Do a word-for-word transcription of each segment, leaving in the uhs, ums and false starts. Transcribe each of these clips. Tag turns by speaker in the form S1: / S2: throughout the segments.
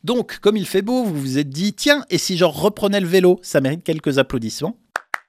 S1: Donc, comme il fait beau, vous vous êtes dit, tiens, et si je reprenais le vélo? Ça mérite quelques applaudissements.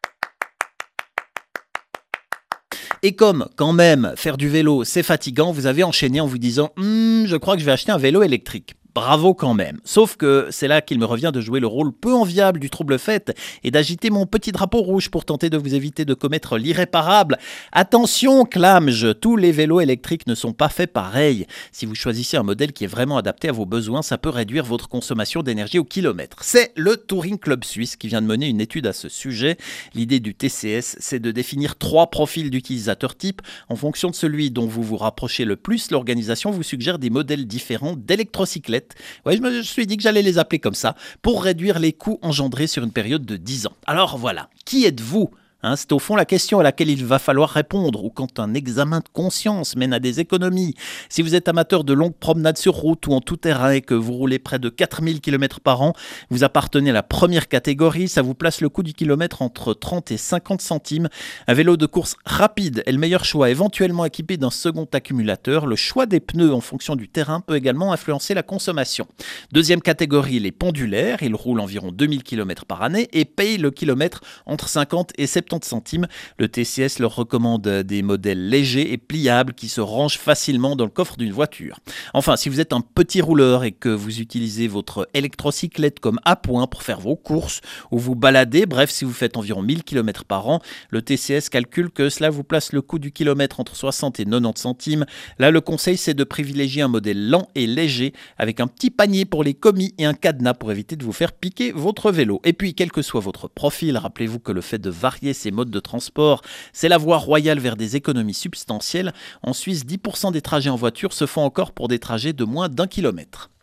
S1: Et comme, quand même, faire du vélo, c'est fatigant, vous avez enchaîné en vous disant hm, « je crois que je vais acheter un vélo électrique ». Bravo quand même. Sauf que c'est là qu'il me revient de jouer le rôle peu enviable du trouble fête et d'agiter mon petit drapeau rouge pour tenter de vous éviter de commettre l'irréparable. Attention, clamge, tous les vélos électriques ne sont pas faits pareil. Si vous choisissez un modèle qui est vraiment adapté à vos besoins, ça peut réduire votre consommation d'énergie au kilomètre. C'est le Touring Club Suisse qui vient de mener une étude à ce sujet. L'idée du T C S, c'est de définir trois profils d'utilisateurs types. En fonction de celui dont vous vous rapprochez le plus, l'organisation vous suggère des modèles différents d'électrocyclettes. Ouais, je me suis dit que j'allais les appeler comme ça, pour réduire les coûts engendrés sur une période de dix ans. Alors voilà, qui êtes-vous ? Hein, c'est au fond la question à laquelle il va falloir répondre, ou quand un examen de conscience mène à des économies. Si vous êtes amateur de longues promenades sur route ou en tout terrain et que vous roulez près de quatre mille kilomètres par an, vous appartenez à la première catégorie, ça vous place le coût du kilomètre entre trente et cinquante centimes. Un vélo de course rapide est le meilleur choix, éventuellement équipé d'un second accumulateur. Le choix des pneus en fonction du terrain peut également influencer la consommation. Deuxième catégorie, les pendulaires, ils roulent environ deux mille kilomètres par année et payent le kilomètre entre cinquante et soixante-dix centimes. Le T C S leur recommande des modèles légers et pliables qui se rangent facilement dans le coffre d'une voiture. Enfin, si vous êtes un petit rouleur et que vous utilisez votre électrocyclette comme appoint pour faire vos courses ou vous balader, bref, si vous faites environ mille kilomètres par an, le T C S calcule que cela vous place le coût du kilomètre entre soixante et quatre-vingt-dix centimes. Là, le conseil, c'est de privilégier un modèle lent et léger avec un petit panier pour les commis et un cadenas pour éviter de vous faire piquer votre vélo. Et puis, quel que soit votre profil, rappelez-vous que le fait de varier ces modes de transport, c'est la voie royale vers des économies substantielles. En Suisse, dix pour cent des trajets en voiture se font encore pour des trajets de moins d'un kilomètre.